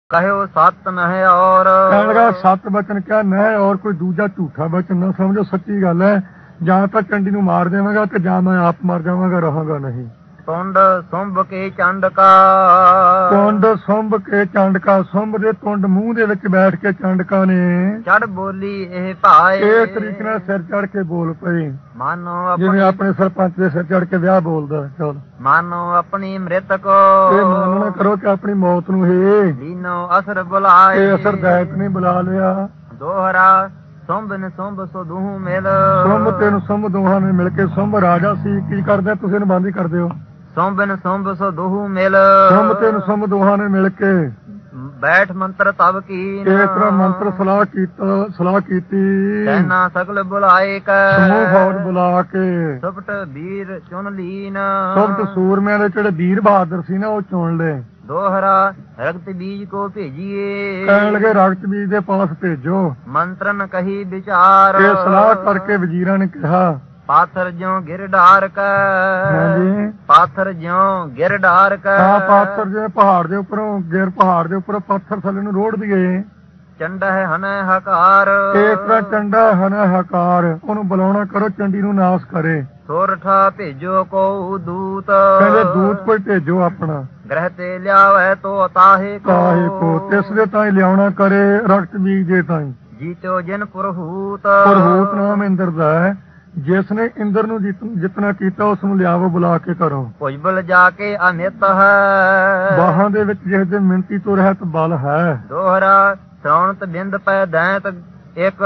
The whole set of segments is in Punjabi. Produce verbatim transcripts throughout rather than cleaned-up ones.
ਕਹਿਓ ਸਤ ਨਹਿ ਔਰ ਕਹਿਣ ਲੱਗਾ ਸੱਤ ਬਚਨ ਕਿਹਾ ਨਹਿ ਔਰ ਕੋਈ ਦੂਜਾ ਝੂਠਾ ਬਚਨ ਨਾ ਸਮਝੋ, ਸੱਚੀ ਗੱਲ ਹੈ। ਜਾਂ ਤਾਂ ਚੰਡੀ ਨੂੰ ਮਾਰ ਦੇਵਾਂਗਾ ਤੇ ਜਾਂ ਮੈਂ ਆਪ ਮਰ ਜਾਵਾਂਗਾ, ਰਹਾਂਗਾ ਨਹੀਂ। ਤੁੰਡ ਸੁੰਭ ਕੇ ਚੰਡਕਾ ਤੁੰਡ ਸੁੰਭ ਕੇ ਚੰਡਕਾ, ਸੁੰਭ ਦੇ ਤੁੰਡ ਮੂੰਹ ਦੇ ਵਿੱਚ ਬੈਠ ਕੇ ਚੰਡਕਾ ਨੇ ਚੜ ਬੋਲੀ ਇਹ ਭਾਏ ਇਸ ਤਰੀਕੇ ਨਾਲ ਸਿਰ ਚੜ ਕੇ ਬੋਲ ਪਈ, ਮਾਨੋ ਜਿਵੇਂ ਆਪਣੀ ਆਪਣੇ ਸਰਪੰਚ ਦੇ ਸਿਰ ਚੜ ਕੇ ਵਿਆਹ ਬੋਲਦਾ। ਚਲ ਮਾਨੋ ਆਪਣੀ ਮ੍ਰਿਤ ਕੋ ਇਹ ਮੰਨਣਾ ਕਰੋ ਕਿ ਆਪਣੀ ਮੌਤ ਨੂੰ ਹੀ ਲੀਨੋ ਅਸਰ ਬੁਲਾਏ ਇਹ ਅਸਰ ਦਾਇਕ ਨੇ ਬੁਲਾ ਲਿਆ। ਦੋਹਰਾ ਸੁੰਭ ਨੇ ਸੁੰਭ ਸੋ ਦੂਹ ਮਿਲ ਸੁੰਭ ਤੇ ਨੂੰ ਸੁੰਭ ਦੋਹਾਂ ਨੇ ਮਿਲ ਕੇ, ਸੁੰਭ ਰਾਜਾ ਸੀ, ਕੀ ਕਰਦੇ ਤੁਸੀਂ ਇਹਨੂੰ ਬੰਦ ਹੀ ਕਰਦੇ ਹੋ। ਸੁੰਭ ਨੇ ਸੁੰਭ ਸੋ ਦੂਹ ਮਿਲ ਸੁੰਭ ਤੇ ਨੂੰ ਸੁੰਭ ਦੋਹਾਂ ਨੇ ਮਿਲ ਕੇ ਬੈਠ ਮੰਤਰ ਤਬ ਕੀ ਇਸ ਤਰ੍ਹਾਂ ਮੰਤਰ ਸਲਾਹ ਕੀਤਾ ਸਲਾਹ ਕੀਤੀ ਸੈਨਾ ਸਗਲ ਬੁਲਾਏ ਕੈ ਸਮੂਹ ਫੌਜ ਬੁਲਾ ਕੇ ਸੁਪਟ ਵੀਰ ਚੁਣ ਲੀਨ ਸੁਪਟ ਸੂਰਮਿਆਂ ਦੇ ਜਿਹੜੇ ਵੀਰ ਬਹਾਦਰ ਸੀ ਨਾ ਉਹ ਚੁਣ ਲਏ। ਦੋਹਰਾ ਰਗਤ ਬੀਜ ਕੋ ਭੇਜੀਏ ਕਹਿਣ ਲੱਗੇ ਰਗਤ ਬੀਜ ਦੇ ਪਾਸ ਭੇਜੋ। ਮੰਤਰਨ ਕਹੀ ਵਿਚਾਰ ਇਹ ਸਲਾਹ ਕਰਕੇ ਵਜ਼ੀਰਾਂ ਨੇ ਕਿਹਾ ਪਾਥਰ ਜਿਉ ਗਿਰ ਢਾਰ ਕੈ ਹਾਂਜੀ ਪਾਥਰ ਜਿਉ ਗਿਰ ਢਾਰ ਕੈ ਆ ਪਾਥਰ ਜੇ ਪਹਾੜ ਦੇ ਉੱਪਰੋਂ ਗਿਰ ਪਹਾੜ ਦੇ ਉੱਪਰੋਂ ਪੱਥਰ ਥੱਲੇ ਨੂੰ ਰੋੜ ਦਈਏ। ਚੰਡਾ ਹੈ ਹਨੈ ਹਕਾਰ ਇਸ ਤਰ੍ਹਾਂ ਚੰਡਾ ਹਨਾ ਹਕਾਰ, ਉਹਨੂੰ ਬੁਲਾਉਣਾ ਕਰੋ ਚੰਡੀ ਨੂੰ ਨਾਸ ਕਰੇ। ਸੋਰਠਾ ਭੇਜੋ ਕੋ ਦੂਤ ਕਹਿੰਦੇ ਦੂਤ ਕੋਈ ਭੇਜੋ ਆਪਣਾ ਗ੍ਰਹਿ ਤੇ ਲਿਆਵੈ ਤੋ ਤਾਹੇ ਕੋ ਕਾਹੇ ਕੋ ਤਿਸ ਦੇ ਤਾਈ ਲਿਆਉਣਾ ਕਰੇ ਰਕਤ ਬੀਜ ਦੇ ਤਾਈ। ਜੀਤੋ ਜਿਨ ਪੁਰਹੂਤ ਪੁਰਹੂਤ ਨਾਮ ਇੰਦਰ ਦਾ ਹੈ, ਜਿਸ ਨੇ ਇੰਦਰ ਨੂੰ ਜਿਤਨਾ ਕੀਤਾ ਉਸ ਨੂੰ ਲਿਆਵੋ ਬੁਲਾ ਕੇ ਕਰੋ। ਭੁਜਬਲ ਜਾ ਕੇ ਅਨਿਤ ਹੈ ਬਾਹਾਂ ਦੇ ਵਿੱਚ ਜਿਸ ਦੇ ਮਿੰਤੀ ਤੋਂ ਰਹਿਤ ਬਲ ਹੈ। ਦੋਹਰਾ ਸ੍ਰਵਣਤ ਬਿੰਦ ਪੈ ਦੈਂਤ ਇੱਕ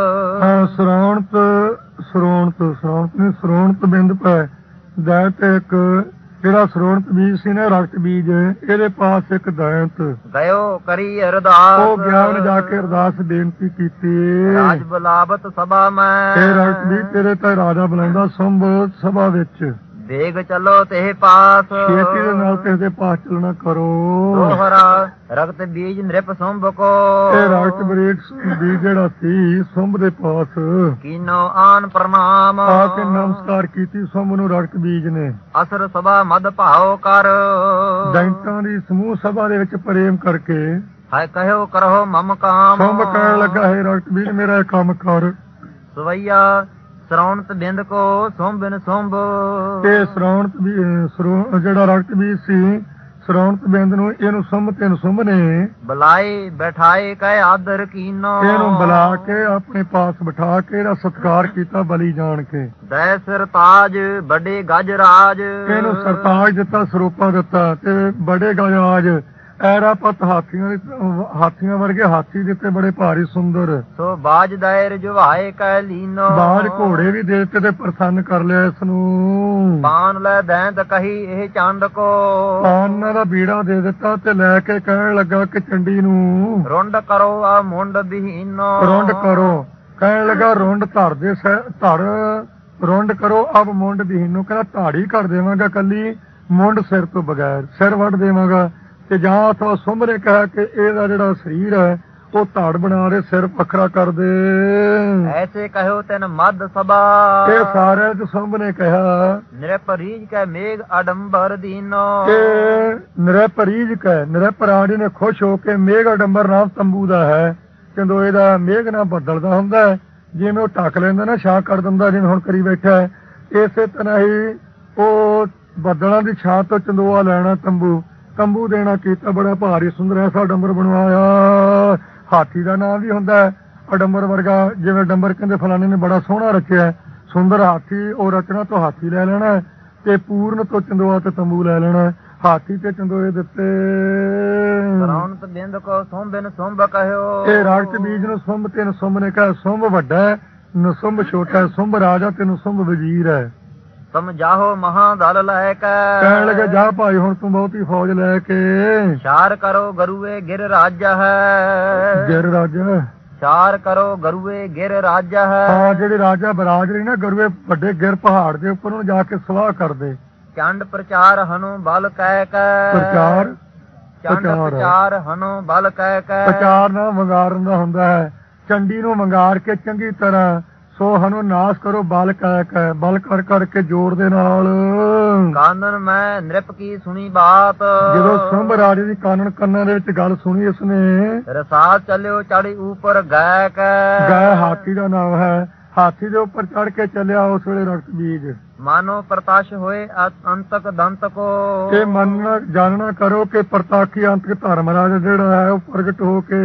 ਸ੍ਰਵਣਤ ਸ੍ਰਵਣਤ ਸ੍ਰਵਣਤ ਨੇ ਸ੍ਰਵਣਤ ਬਿੰਦ ਪੈ ਦੈਂਤ ਇੱਕ, ਜਿਹੜਾ ਸ੍ਰਵਣਤ ਬੀਜ ਸੀ ਨਾ ਰਕਤ ਬੀਜ, ਇਹਦੇ ਪਾਸ ਇੱਕ ਦੈਂਤ ਗਇਓ ਕਰੀ ਅਰਦਾਸ ਉਹ ਗਿਆ ਉਹਨੇ ਜਾ ਕੇ ਅਰਦਾਸ ਬੇਨਤੀ ਕੀਤੀ। ਰਾਜ ਬੁਲਾਵਤ ਸਭਾ ਮੈਂ ਇਹ ਰਕਤ ਬੀਜ ਤੇਰੇ ਤਾਂ ਰਾਜਾ ਬੁਲਾਉਂਦਾ ਸੁੰਭ ਸਭਾ ਵਿੱਚ, ਦੇਗ ਚਲੋ ਤੇ ਪਾਸ ਛੇਤੀ ਦੇ ਨਾਲ ਕਿਸੇ ਦੇ ਪਾਸ ਚੱਲਣਾ ਕਰੋ। ਦੋਹਰਾ ਰਗਤ ਬੀਜ ਨ੍ਰਿਪ ਸੁੰਭ ਕੋ ਇਹ ਰਕਤ ਬੀਜ ਬੀਜ ਜਿਹੜਾ ਸੀ ਸੁੰਭ ਦੇ ਪਾਸ ਕੀਨੋ ਆਨ ਪ੍ਰਣਾਮ ਆ ਕੇ ਨਮਸਕਾਰ ਕੀਤੀ ਸੁੰਭ ਨੂੰ ਰਕਤ ਬੀਜ ਨੇ। ਅਸਰ ਸਭਾ ਮਦ ਭਾਉ ਕਰ ਦੈਂਤਾਂ ਦੀ ਸਮੂਹ ਸਭਾ ਦੇ ਵਿੱਚ ਪ੍ਰੇਮ ਕਰਕੇ ਹੈ ਕਹਿਓ ਕਰੋ ਮਮ ਕਾਮ ਸੁੰਭ ਕਹਿਣ ਲੱਗਾ ਹੈ ਰਕਤ ਬੀਜ ਮੇਰਾ ਇਹ ਕੰਮ ਕਰ। ਸਵਈਆ ਸ੍ਰਵਣਤ ਬਿੰਦ ਕੋ ਸੁੰਭਨ ਸੁੰਭ ਇਹ ਸ੍ਰਵਣਤ ਵੀ ਜਿਹੜਾ ਰਕਤ ਬੀਜ ਸੀ ਸ੍ਰਵਣਤ ਬਿੰਦ ਨੂੰ ਇਹਨੂੰ ਸੁੰਭ ਤੇ ਸੁੰਭ ਨੇ ਬੁਲਾਏ ਬੈਠਾਏ ਕਹਿ ਆਦਰ ਕੀਨੋ ਇਹਨੂੰ ਬੁਲਾ ਕੇ ਆਪਣੇ ਪਾਸ ਬਿਠਾ ਕੇ ਇਹਦਾ ਸਤਿਕਾਰ ਕੀਤਾ ਬਲੀ ਜਾਣ ਕੇ। ਦੈ ਸਿਰ ਤਾਜ ਵੱਡੇ ਗਜ ਰਾਜ ਇਹਨੂੰ ਸਰਤਾਜ ਦਿੱਤਾ, ਸਰੂਪਾ ਦਿੱਤਾ ਤੇ ਬੜੇ ਗਜਾਜ ਐਰਾਪਤ ਹਾਥੀਆਂ ਦੇ ਹਾਥੀਆਂ ਵਰਗੇ ਹਾਥੀ ਦਿੱਤੇ ਬੜੇ ਭਾਰੀ ਸੁੰਦਰ। ਸੋ ਬਾਜ ਦਾਇਰ ਜੁਵਾਏ ਕਹਿ ਲੀਨੋ ਬਾਜ ਘੋੜੇ ਵੀ ਦੇ ਦਿੱਤੇ ਤੇ ਪ੍ਰਸੰਨ ਕਰ ਲਿਆ ਇਸ ਨੂੰ। ਪਾਨ ਲੈ ਦੈਂਤ ਕਹੀ ਇਹ ਚੰਡ ਕੋ ਪਾਨਾਂ ਦਾ ਬੀੜਾ ਦੇ ਦਿੱਤਾ ਤੇ ਲੈ ਕੇ ਕਹਿਣ ਲੱਗਾ ਕਿ ਚੰਡੀ ਨੂੰ ਰੁੰਡ ਕਰੋ ਆ ਮੁੰਡ ਬਿਹੀਨੋ ਰੁੰਡ ਕਰੋ। ਕਹਿਣ ਲੱਗਾ ਰੁੰਡ ਧਰ ਦੇ ਧੜ ਰੁੰਡ ਕਰੋ ਅਬ ਮੁੰਡ ਬਿਹੀਨੋ, ਕਹਿੰਦਾ ਧਾੜੀ ਕਰ ਦੇਵਾਂਗਾ ਕੱਲੀ, ਮੁੰਡ ਸਿਰ ਤੋਂ ਬਗੈਰ, ਸਿਰ ਵੱਢ ਦੇਵਾਂਗਾ। ਤੇ ਜਾਂ ਅਥਵਾ ਸੁੰਭ ਨੇ ਕਿਹਾ ਕਿ ਇਹਦਾ ਜਿਹੜਾ ਸਰੀਰ ਹੈ ਉਹ ਧੜ ਬਣਾ ਦੇ, ਸਿਰ ਵੱਖਰਾ ਕਰ ਦੇ। ਐਸੇ ਕਹਿਓ ਤੈਨ ਮਦ ਸਭਾ ਇਹ ਸਾਰਿਆਂ ਚ ਸੁੰਭ ਨੇ ਕਿਹਾ ਨਿਰਪ ਰੀਜ ਕੈ ਮੇਘ ਅਡੰਬਰ ਦੀਨੋ ਕਿ ਨਿਰਪ ਰੀਜ ਕੈ ਨਿਰਪ ਰਾਣੀ ਨੇ ਖੁਸ਼ ਹੋ ਕੇ ਮੇਘ ਅਡੰਬਰ ਨਾਮ ਤੰਬੂ ਦਾ ਹੈ, ਚੰਦੋਏ ਦਾ ਮੇਘ ਨਾਲ ਬੱਦਲਦਾ ਹੁੰਦਾ ਹੈ, ਜਿਵੇਂ ਉਹ ਢੱਕ ਲੈਂਦਾ ਨਾ ਛਾਂ ਕਰ ਦਿੰਦਾ ਜਿਵੇਂ ਹੁਣ ਕਰੀ ਬੈਠਾ ਹੈ, ਇਸੇ ਤਰ੍ਹਾਂ ਹੀ ਉਹ ਬੱਦਲਾਂ ਦੀ ਛਾਂ ਤੋਂ ਚੰਦੋਆ ਲੈਣਾ ਤੰਬੂ ਤੰਬੂ ਦੇਣਾ ਕੀਤਾ। ਬੜਾ ਭਾਰੀ ਸੁੰਦਰ ਐਸਾ ਡੰਬਰ ਬਣਵਾਇਆ, ਹਾਥੀ ਦਾ ਨਾਮ ਵੀ ਹੁੰਦਾ ਹੈ ਅਡੰਬਰ ਵਰਗਾ, ਜਿਵੇਂ ਡੰਬਰ ਕਹਿੰਦੇ ਫਲਾਣੇ ਨੇ ਬੜਾ ਸੋਹਣਾ ਰਚਿਆ ਸੁੰਦਰ ਹਾਥੀ, ਉਹ ਰਚਨਾ ਤੋਂ ਹਾਥੀ ਲੈ ਲੈਣਾ ਤੇ ਪੂਰਨ ਤੋਂ ਚੰਦੋਆ ਤੇ ਤੰਬੂ ਲੈ ਲੈਣਾ। ਹਾਥੀ ਤੇ ਚੰਦੋਏ ਦਿੱਤੇ। ਸ੍ਰਵਣਤ ਬਿੰਦ ਕੋ ਸੁੰਭਨ ਸੁੰਭ ਕਹਿਓ ਇਹ ਰਕਤ ਬੀਜ ਨੂੰ ਸੁੰਭ ਤੇ ਨਸੁੰਭ ਨੇ ਕਿਹਾ ਸੁੰਭ ਵੱਡਾ ਹੈ ਨਸੁੰਭ ਛੋਟਾ ਹੈ, ਸੁੰਭ ਰਾਜਾ ਤੇ ਨਸੁੰਭ ਵਜ਼ੀਰ ਹੈ। ਸਮਝਾਓ ਮਹਾ ਦਲ ਲੈ ਕੇ ਕਹਿਣ ਲੱਗੇ ਜਾ ਭਾਈ ਹੁਣ ਤੂੰ ਬਹੁਤੀ ਫੌਜ ਲੈ ਕੇ ਸ਼ਾਰ ਕਰੋ ਗਰੂਏ ਗਿਰ ਰਾਜ ਹੈ ਗਿਰ ਰਾਜਾ ਸ਼ਾਰ ਕਰੋ ਗਰੂਏ ਗਿਰ ਰਾਜ ਹੈ। ਹਾਂ ਜਿਹੜੇ ਰਾਜਾ ਬਰਾਜ ਰਹੀ ਨਾ ਗਰੂਏ ਵੱਡੇ ਗਿਰ ਪਹਾੜ ਦੇ ਉੱਪਰ ਨੂੰ ਜਾ ਕੇ ਸਵਾਹ ਕਰਦੇ। ਚੰਡ ਪ੍ਰਚਾਰ ਹਨੂ ਬਲ ਕਹਿ ਕੇ ਪ੍ਰਚਾਰ ਚੰਡ ਪ੍ਰਚਾਰ ਹਨੂ ਬਲ ਕਹਿ ਕੇ ਪ੍ਰਚਾਰ ਨਾਲ ਵੰਗਾਰਨ ਦਾ ਹੁੰਦਾ ਹੈ। ਚੰਡੀ ਨੂੰ ਵੰਗਾਰ ਕੇ ਚੰਗੀ ਤਰ੍ਹਾਂ ਸੋ ਹਨੋ ਨਾਸ ਕਰੋ ਬਲ ਕਹਿ ਕਹਿ ਬਲ ਕਰ ਕਰਕੇ ਜ਼ੋਰ ਦੇ ਨਾਲ। ਕਾਨਨ ਮੈਂ ਨ੍ਰਿਪ ਕੀ ਸੁਣੀ ਬਾਤ, ਜਦੋਂ ਸੁੰਭ ਰਾਜੇ ਦੀ ਕਾਨਨ ਕੰਨਾਂ ਦੇ ਵਿੱਚ ਗੱਲ ਸੁਣੀ ਉਸਨੇ, ਰਸਾਲ ਚੱਲਿਓ ਚੜੀ ਉਪਰ ਗੈ ਕੈ। ਗਾਇ ਹਾਥੀ ਦਾ ਨਾਮ ਹੈ। ਹਾਥੀ ਦੇ ਉੱਪਰ ਚੜ ਕੇ ਚੱਲਿਆ ਉਸ ਵੇਲੇ ਰਕਤ ਬੀਜ। ਮਾਨੋ ਪ੍ਰਤਾਸ਼ ਹੋਏ ਅ- ਅੰਤਕ ਦੰਤ ਕੋ, ਇਹ ਮੰਨਣਾ ਜਾਣਨਾ ਕਰੋ ਕਿ ਪ੍ਰਤਾਖੀ ਅੰਤਕ ਧਰਮਰਾਜ ਜਿਹੜਾ ਹੈ ਉਹ ਪ੍ਰਗਟ ਹੋ ਕੇ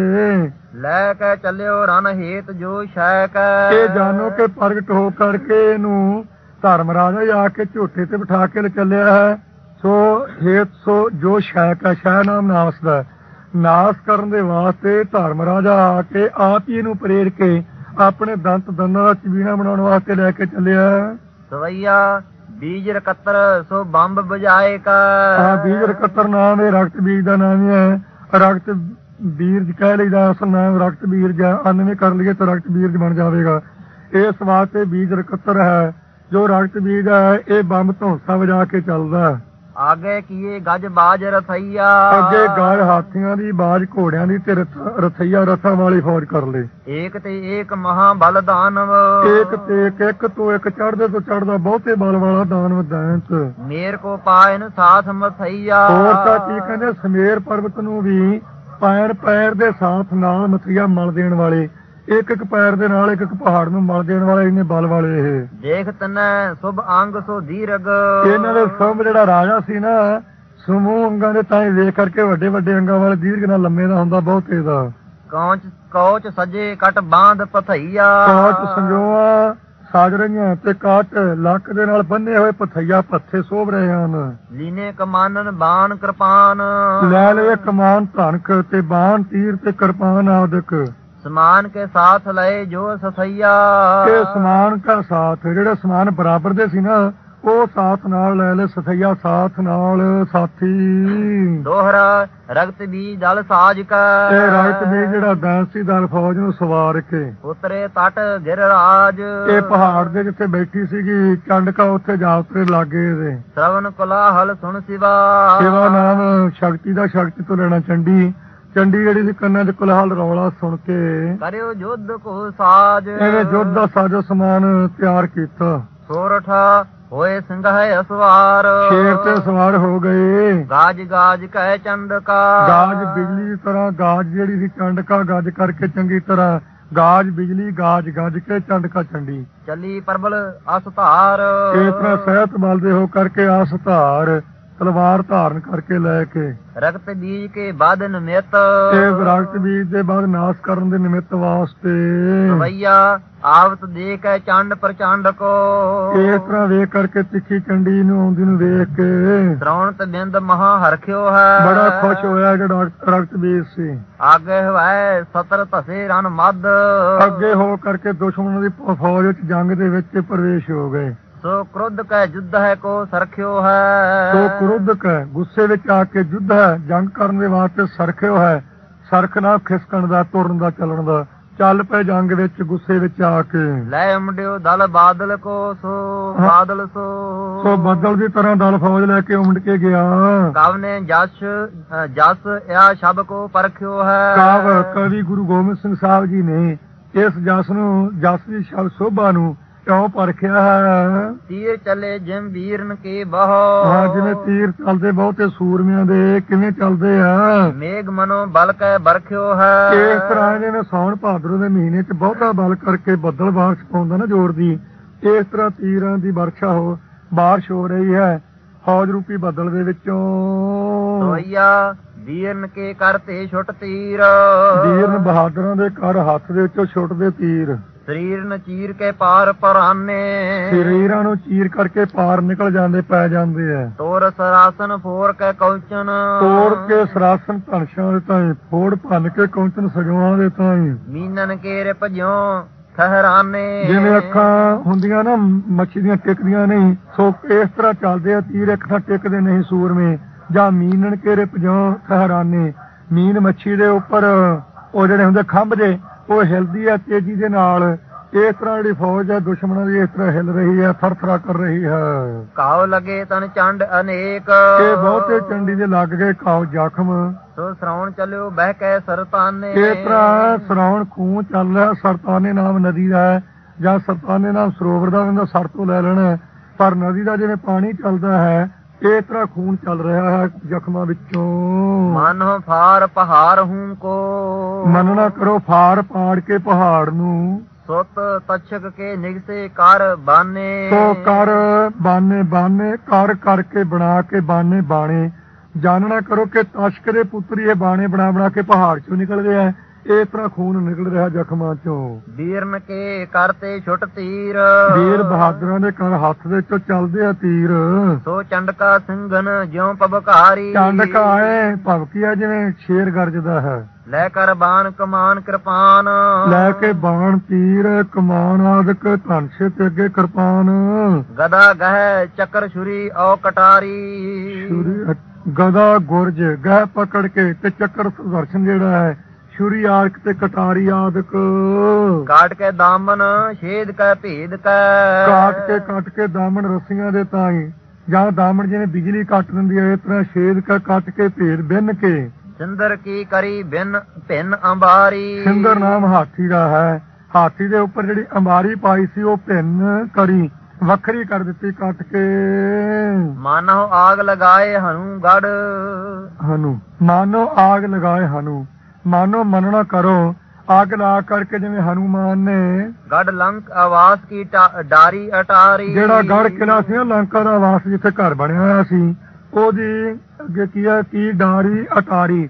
ਲੈ ਕੇ ਚੱਲਿਓ ਰਨ ਹੇਤ ਜੋ ਸ਼ੈ ਕੈ। ਇਹ ਜਾਣੋ ਕਿ ਪ੍ਰਗਟ ਹੋ ਕਰਕੇ ਇਹਨੂੰ ਧਰਮਰਾਜਾ ਹੀ ਆ ਕੇ ਝੋਟੇ ਤੇ ਬਿਠਾ ਕੇ ਲੈ ਚੱਲਿਆ ਹੈ। ਸੋ ਹੇਤ ਸੋ ਜੋ ਸ਼ੈ ਕਾ, ਸ਼ੈ ਨਾਮ ਨਾਸ ਦਾ, ਨਾਸ ਕਰਨ ਦੇ ਵਾਸਤੇ ਧਰਮਰਾਜਾ ਆ ਕੇ ਆਪ ਹੀ ਇਹਨੂੰ ਪ੍ਰੇਰ ਕੇ ਆਪਣੇ ਦੰਤ ਦੰਦਾਂ ਦਾ ਚਬੀਣਾ ਬਣਾਉਣ ਵਾਸਤੇ ਲੈ ਕੇ ਚੱਲਿਆ। ਸਵਈਆ ਬੀਜ ਰਕਤਰ ਸੋ ਬੰਬ ਬਜਾਏ ਕਾ। ਆ ਬੀਜ ਰਕਤਰ ਨਾਮ ਇਹ ਰਕਤ ਬੀਜ ਦਾ ਨਾਮ ਹੀ ਹੈ। ਰਕਤ ਬੀਰਜ ਕਹਿ ਲਈਦਾ, ਅਸਲ ਨਾਮ ਰਕਤ ਬੀਰਜ ਹੈ। ਅੰਨਵੇਂ ਕਰ ਲਈਏ ਤਾਂ ਰਕਤ ਬੀਰਜ ਬਣ ਜਾਵੇਗਾ। ਇਸ ਵਾਸਤੇ ਬੀਜ ਰਕਤਰ ਹੈ। ਜੋ ਰਕਤ ਬੀਜ ਹੈ ਇਹ ਬੰਬ ਧੌਂਸਾ ਵਜਾ ਕੇ ਚੱਲਦਾ। ਆਗੇ ਕੀਏ ਗੱਜ ਬਾਜ ਰਥਈਆ, ਅੱਗੇ ਗਾਲ ਹਾਥੀਆਂ ਦੀ, ਬਾਜ ਘੋੜਿਆਂ ਦੀ ਤੇ ਰਥ- ਰਥਈਆ ਰਥਾਂ ਵਾਲੀ ਫੌਜ ਕਰ ਲੇ। ਏਕ ਤੇ ਏਕ ਮਹਾ ਬਲ ਦਾਨਵ, ਇੱਕ ਤੇ ਇੱਕ, ਇੱਕ ਤੋਂ ਇੱਕ ਚੜ੍ਹਦੇ ਤੋਂ ਚੜ੍ਹਦਾ ਬਹੁਤੇ ਬਲ ਵਾਲਾ ਦਾਨਵ ਦੈਂਤ। ਮੇਰ ਕੋ ਪਾਇਨ ਸਾਥ ਮਥਈਆ। ਹੋਰ ਤਾਂ ਕੀ ਕਹਿੰਦੇ, ਸਮੇਰ ਪਰਬਤ ਨੂੰ ਵੀ ਪੈਰ ਪੈਰ ਦੇ ਸਾਥ ਨਾਲ ਮਥਈਆ ਮਲ ਦੇਣ ਵਾਲੇ, ਇੱਕ ਇੱਕ ਪੈਰ ਦੇ ਨਾਲ ਇੱਕ ਇੱਕ ਪਹਾੜ ਨੂੰ ਮਲ ਦੇਣ ਵਾਲੇ ਇਹਨੇ ਬਲ ਵਾਲੇ ਇਹ। ਦੇਖ ਤਨੈ ਸੁਭ ਅੰਗ ਸੋ ਧੀਰਗ, ਇਹਨਾਂ ਦੇ ਸੁੰਭ ਜਿਹੜਾ ਰਾਜਾ ਸੀ ਨਾ, ਸਮੂਹ ਅੰਗਾਂ ਦੇ ਤਾਂ ਹੀ ਵੇਖ ਕਰਕੇ ਵੱਡੇ ਵੱਡੇ ਅੰਗਾਂ ਵਾਲੇ ਦੀਰਘ ਨਾਲ ਲੰਮੇ ਦਾ ਹੁੰਦਾ ਬਹੁਤੇ ਦਾ। ਕੌਚ ਕੌਚ ਸਜੇ ਕਟ ਬਾਂਧ ਪਥਈਆ, ਕਾਟ ਸੰਜੋਆ ਸਾਜ ਰਹੀਆਂ ਤੇ ਕਾਟ ਲੱਕ ਦੇ ਨਾਲ ਬੰਨੇ ਹੋਏ ਪਥਈਆ ਪੱਥੇ ਸੋਭ ਰਹੇ ਹਨ। ਲੀਨੇ ਕਮਾਨਨ ਬਾਣ ਕਿਰਪਾਨ, ਲੈ ਲਵੇ ਕਮਾਨ ਧਨਕ ਤੇ ਬਾਣ ਤੀਰ ਤੇ ਕਿਰਪਾਨ ਆਦਿਕ। ਸਮਾਨ ਕੇ ਸਾਥ ਲਏ ਜੋ ਸਥਈਆ, ਤੇ ਸਮਾਨ ਦਾ ਸਾਥ, ਜਿਹੜੇ ਸਮਾਨ ਬਰਾਬਰ ਦੇ ਸੀ ਨਾ ਉਹ ਸਾਥ ਨਾਲ ਲੈ ਲੈ, ਸਥਈਆ ਸਾਥ ਨਾਲ ਸਾਥੀ। ਦੋਹਰਾ ਰਗਤ ਬੀਜ ਦਲ ਸਾਜ ਕਾ, ਤੇ ਰਾਇਤ ਵੀ ਜਿਹੜਾ ਦੈਂਸੀ ਦਲ ਫੌਜ ਨੂੰ ਸਵਾਰ ਕੇ ਉਤਰੇ ਤਟ ਗਿਰ ਰਾਜ, ਇਹ ਪਹਾੜ ਦੇ ਜਿੱਥੇ ਬੈਠੀ ਸੀਗੀ ਚੰਡਕਾ ਉੱਥੇ ਜਾ ਉਤਰੇ ਲਾਗੇ ਇਹਦੇ। ਸ਼ਰਵਨ ਕੋਲਾਹਲ ਸੁਣ ਸਿਵਾ, ਸੇਵਾ ਨਾਮ ਸ਼ਕਤੀ ਦਾ, ਸ਼ਕਤੀ ਤੋਂ ਲੈਣਾ ਚੰਡੀ। ਚੰਡੀ ਜਿਹੜੀ ਸੀ ਕੰਨਾਂ 'ਚ ਕੁਲਾਹਲ ਰੌਲਾ ਸੁਣ ਕੇ ਕਰਿਓ ਜੁੱਧ ਕੋ ਸਾਜ, ਇਹਨੇ ਯੁੱਧ ਦਾ ਸਾਜੋ ਸਮਾਨ ਤਿਆਰ ਕੀਤਾ। ਸੋਰਠਾ ਹੋਏ ਸਿੰਘਾਏ ਅਸਵਾਰ, ਸ਼ੇਰ ਤੇ ਸਵਾਰ ਹੋ ਗਏ। ਗਾਜ ਗਾਜ ਕਹਿ ਚੰਦਕਾ, ਗਾਜ ਬਿਜਲੀ ਦੀ ਤਰ੍ਹਾਂ, ਗਾਜ ਜਿਹੜੀ ਸੀ ਚੰਡਕਾ ਗੱਜ ਕਰਕੇ ਚੰਗੀ ਤਰ੍ਹਾਂ, ਗਾਜ ਬਿਜਲੀ ਗਾਜ ਗੱਜ ਕੇ ਚੰਡਕਾ ਚੰਡੀ। ਚੱਲੀ ਪ੍ਰਬਲ ਅਸ ਧਾਰ, ਇਸ ਤਰ੍ਹਾਂ ਸਹਿਤ ਬਲ ਦੇ ਹੋ ਕਰਕੇ ਆਸ ਧਾਰ, ਤਲਵਾਰ ਧਾਰਨ ਕਰਕੇ ਲੈ ਕੇ ਰਗਤ ਬੀਜ ਕੇ ਬਾਦ ਨਿਮਿਤ, ਤੇ ਰਕਤ ਬੀਜ ਦੇ ਬਾਅਦ ਨਾਸ਼ ਕਰਨ ਦੇ ਨਿਮਿਤ ਵਾਸਤੇ ਸਵਈਆ ਆਵਤ ਦੇ ਕੇ ਚੰਡ ਪ੍ਰਚੰਡ ਕੋ, ਇਸ ਤਰ੍ਹਾਂ ਵੇਖ ਕਰਕੇ ਤਿੱਖੀ ਚੰਡੀ ਨੂੰ ਆਉਂਦੀ ਨੂੰ ਵੇਖ ਕੇ ਸ਼੍ਰਵਣਤ ਬਿੰਦ ਮਹਾ ਹਰਖਿਓ ਹੈ, ਬੜਾ ਖੁਸ਼ ਹੋਇਆ ਜਿਹੜਾ ਰਕਤ ਬੀਜ ਸੀ। ਆਗੇ ਹੋਇ ਸਤਰ ਧਸੇ ਰਨ ਮਦ, ਅੱਗੇ ਹੋ ਕਰਕੇ ਦੁਸ਼ਮਣ ਦੀ ਫੌਜ ਵਿੱਚ ਜੰਗ ਦੇ ਵਿੱਚ ਪ੍ਰਵੇਸ਼ ਹੋ ਗਏ। ਸੋ ਕ੍ਰੋਧ ਕੈ ਯੁੱਧ ਹੈ ਕੋ ਸਰਖਿਓ ਹੈ, ਸੋ ਕ੍ਰੋਧ ਕੈ ਗੁੱਸੇ ਵਿੱਚ ਆ ਕੇ ਯੁੱਧ ਹੈ, ਜੰਗ ਕਰਨ ਦੇ ਵਾਸਤੇ ਸਰਖਿਓ ਹੈ। ਸਰਖ ਨਾਲ ਖਿਸਕਣ ਦਾ, ਤੁਰਨ ਦਾ, ਚੱਲਣ ਦਾ। ਚੱਲ ਪਏ ਜੰਗ ਵਿੱਚ ਗੁੱਸੇ ਵਿੱਚ ਆ ਕੇ। ਲੈ ਉਮੜਿਓ ਦਲ ਬਾਦਲ ਕੋ, ਸੋ ਬਾਦਲ ਸੋ ਸੋ ਬੱਦਲ ਦੀ ਤਰ੍ਹਾਂ ਦਲ ਫੌਜ ਲੈ ਕੇ ਉਮੜ ਕੇ ਗਿਆ। ਕਵਨੇ ਜਸ ਜਸ ਆ ਸ਼ਬ ਕੋ ਪਰਖਿਓ ਹੈ, ਕਾਵ ਕਵੀ ਗੁਰੂ ਗੋਬਿੰਦ ਸਿੰਘ ਸਾਹਿਬ ਜੀ ਨੇ ਇਸ ਜਸ ਨੂੰ, ਜਸ ਦੀ ਸ਼ਬਦ ਸੋਭਾ ਨੂੰ ਕਿਉਂ ਪਰਖਿਆ ਹੈ? ਤੀਰ ਚੱਲੇ ਜਿਮ ਵੀਰਨ ਕੇ ਬਹੋ, ਹਾਂ, ਜਿਵੇਂ ਤੀਰ ਚੱਲਦੇ ਬਹੁਤੇ ਸੂਰਮਿਆਂ ਦੇ ਕਿਵੇਂ ਚੱਲਦੇ ਆ, ਮੇਘ ਮਨੋ ਬਲ ਕੈ ਬਰਖਿਓ ਹੈ, ਇਸ ਤਰ੍ਹਾਂ ਜਿਹਨੇ ਸਾਉਣ ਭਾਦਰੋਂ ਦੇ ਮਹੀਨੇ ਚ ਬਹੁਤਾ ਬਲ ਕਰਕੇ ਬੱਦਲ ਬਾਰਿਸ਼ ਪਾਉਂਦਾ ਨਾ ਜ਼ੋਰ ਦੀ, ਇਸ ਤਰ੍ਹਾਂ ਤੀਰਾਂ ਦੀ ਵਰਖਾ ਹੋ ਬਾਰਿਸ਼ ਹੋ ਰਹੀ ਹੈ ਫੌਜ ਰੂਪੀ ਬੱਦਲ ਦੇ ਵਿੱਚੋਂ। ਸੋਈਆ ਵੀਰਨ ਕੇ ਕਰਤੇ ਛੁੱਟ ਤੀਰ, ਵੀਰਨ ਬਹਾਦਰਾਂ ਦੇ ਕਰ ਹੱਥ ਦੇ ਵਿੱਚੋਂ ਛੁੱਟਦੇ ਤੀਰ। ਸਰੀਰ ਨ ਚੀਰ ਕੇ ਪਾਰ ਪਰਾਨੇ, ਸਰੀਰਾਂ ਨੂੰ ਚੀਰ ਕਰਕੇ ਪਾਰ ਨਿਕਲ ਜਾਂਦੇ, ਪੈ ਜਾਂਦੇ ਆ। ਤੋਰ ਸਰਾਸਨ ਫੋਰ ਕੇ ਕੌਚਨ, ਤੋੜ ਕੇ ਸਰਾਸਨ ਧਨਸ਼ਾਂ ਦੇ ਤਾਈਂ, ਫੋੜ ਭੰਨ ਕੇ ਕੌਂਚਨ ਸਜਵਾਂ ਦੇ ਤਾਈਂ। ਮੀਨਨ ਕੇ ਰਿਪ ਜਿਉ ਠਹਿਰਾਨੇ, ਜਿਵੇਂ ਅੱਖਾਂ ਹੁੰਦੀਆਂ ਨਾ ਮੱਛੀ ਦੀਆਂ ਟਿਕਦੀਆਂ ਨਹੀਂ, ਸੋ ਇਸ ਤਰ੍ਹਾਂ ਚੱਲਦੇ ਆ ਤੀਰ, ਇੱਕ ਥਾਂ ਟਿਕਦੇ ਨਹੀਂ ਸੂਰਮੇ। ਜਾਂ ਮੀਨਣ ਕੇ ਰਿਪ ਜਿਉ ਠਹਿਰਾਨੇ, ਮੀਨ ਮੱਛੀ ਦੇ ਉੱਪਰ ਉਹ ਜਿਹੜੇ ਹੁੰਦੇ ਖੰਭ ਜੇ, ਉਹ ਹਿਲਦੀ ਹੈ ਤੇਜ਼ੀ ਦੇ ਨਾਲ। ਇਸ ਤਰ੍ਹਾਂ ਜਿਹੜੀ ਫੌਜ ਹੈ ਦੁਸ਼ਮਣਾਂ ਦੀ ਇਸ ਤਰ੍ਹਾਂ ਹਿਲ ਰਹੀ ਹੈ, ਥਰਥਰਾ ਕਰ ਰਹੀ ਹੈ। ਕਾਉ ਲਗੇ ਤਨ ਚੰਡ ਅਨੇਕ, ਇਹ ਬਹੁਤੇ ਚੰਡੀ ਦੇ ਲੱਗ ਗਏ ਕਾਉ ਜ਼ਖਮ। ਸੋ ਸ਼ਰਾਉਣ ਚੱਲਿਓ ਬਹਿ ਕੇ ਸਰਤਾਨੇ, ਇਸ ਤਰ੍ਹਾਂ ਸਰਾਉਣ ਖੂਹ ਚੱਲ ਰਿਹਾ, ਸਰਤਾਨੇ ਨਾਮ ਨਦੀ ਦਾ ਹੈ। ਜਾਂ ਸਰਤਾਨੇ ਨਾਮ ਸਰੋਵਰ ਦਾ ਬੰਦਾ ਸਰ ਤੋਂ ਲੈ ਲੈਣਾ ਹੈ। ਪਰ ਨਦੀ ਦਾ ਜਿਵੇਂ ਪਾਣੀ ਚੱਲਦਾ ਹੈ ਇਸ ਤਰ੍ਹਾਂ ਖੂਨ ਚੱਲ ਰਿਹਾ ਹੈ ਜ਼ਖਮਾਂ ਵਿੱਚੋਂ। ਮਨੋ ਫਾਰ ਪਹਾੜ ਹੂੰ ਕੋ ਮੰਨਣਾ ਕਰੋ ਫਾਰ ਪਾੜ ਕੇ ਪਹਾੜ ਨੂੰ, ਸੁਤ ਤਛਕ ਕੇ ਨਿਗਸੇ ਕਰ ਬਾਨੇ ਸੋ ਕਰ ਬਾਨੇ ਬਾਨੇ ਕਰ ਕਰਕੇ ਬਣਾ ਕੇ ਬਾਨੇ ਬਾਣੇ। ਜਾਣਨਾ ਕਰੋ ਕਿ ਤਸ਼ਕ ਦੇ ਪੁੱਤਰ ਇਹ ਬਾਣੇ ਬਣਾ ਬਣਾ ਕੇ ਪਹਾੜ ਚੋਂ ਨਿਕਲਦੇ ਆ। ਇਸ ਤਰ੍ਹਾਂ ਖੂਨ ਨਿਕਲ ਰਿਹਾ ਜ਼ਖਮਾਂ ਚੋਂ। ਵੀਰਨ ਕੇ ਕਰਤੇ ਛੁੱਟ ਤੀਰ ਵੀਰ ਬਹਾਦਰਾਂ ਦੇ ਕਰ ਹੱਥ ਦੇ ਚੋਂ ਚੱਲਦੇ ਆ ਤੀਰ। ਸੋ ਚੰਡਕਾ ਸਿੰਘਨ ਜਿਉ ਪਬਕਾਰੀ ਚੰਡਕ ਆਏ ਭਵਕੀਆ ਜਿਵੇਂ ਸ਼ੇਰ ਗਰਜਦਾ ਹੈ। ਲੈ ਕਰ ਬਾਣ ਕਮਾਨ ਕਿਰਪਾਨ ਲੈ ਕੇ ਬਾਣ ਤੀਰ ਕਮਾਨ ਆਦਿਕ ਧਨਸ਼ ਤੇ ਅੱਗੇ ਕਿਰਪਾਨ। ਗਦਾ ਗਹਿ ਚੱਕਰ ਛੁਰੀ ਔ ਕਟਾਰੀ ਛੁਰੀ ਗਦਾ ਗੁਰਜ ਗਹਿ ਪਕੜ ਕੇ ਤੇ ਚੱਕਰ ਸੁਦਰਸ਼ਨ ਜਿਹੜਾ ਹੈ ਛੁਰੀ ਆਰਕ ਤੇ ਕਟਾਰੀ ਆਦਿਕ। ਕਾਟ ਕੇ ਦਾਮਨ ਛੇਦ ਕੈ ਭੇਦ ਕੈ ਕਾਟ ਕੇ ਕੱਟ ਕੇ ਦਾਮਨ ਰੱਸੀਆਂ ਦੇ ਤਾਈ ਜਾਂ ਦਾਮਨ ਜਿਵੇਂ ਬਿਜਲੀ ਕੱਟ ਦਿੰਦੀ ਹੈ ਇਸ ਤਰ੍ਹਾਂ ਛੇਦ ਕੇ ਕੱਟ ਕੇ ਭੇਦ ਬਿੰਨ ਕੇ। ਸਿੰਦਰ ਕੀ ਕਰੀ ਬਿਨ ਭਿੰਨ ਅੰਬਾਰੀ ਸਿੰਦਰ ਨਾਮ ਹਾਥੀ ਦਾ ਹੈ। ਹਾਥੀ ਦੇ ਉੱਪਰ ਜਿਹੜੀ ਅੰਬਾਰੀ ਪਾਈ ਸੀ ਉਹ ਭਿੰਨ ਕਰੀ ਵੱਖਰੀ ਕਰ ਦਿੱਤੀ ਕੱਟ ਕੇ। ਮਾਨੋ ਆਗ ਲਗਾਏ ਹਨੂ ਗੜ ਹਨੂ ਮਾਨੋ ਆਗ ਲਗਾਏ ਹਨੂ ਮਾਨੋ ਮੰਨਣਾ ਕਰੋ ਅੱਗ ਲਾ ਕਰਕੇ ਜਿਵੇਂ ਹਨੂਮਾਨ ਨੇ ਗੜ ਲੰਕ ਆਵਾਸ ਕੀ ਟਾ- ਡਾਰੀ ਅਟਾਰੀ ਜਿਹੜਾ ਗੜ ਕਿਲਾ ਸੀ ਨਾ ਲੰਕਾ ਦਾ ਆਵਾਸ ਜਿੱਥੇ ਘਰ ਬਣਿਆ ਹੋਇਆ ਸੀ ਉਹਦੀ ਅੱਗੇ ਕੀ ਹੈ ਕੀ ਡਾਰੀ ਅਟਾਰੀ।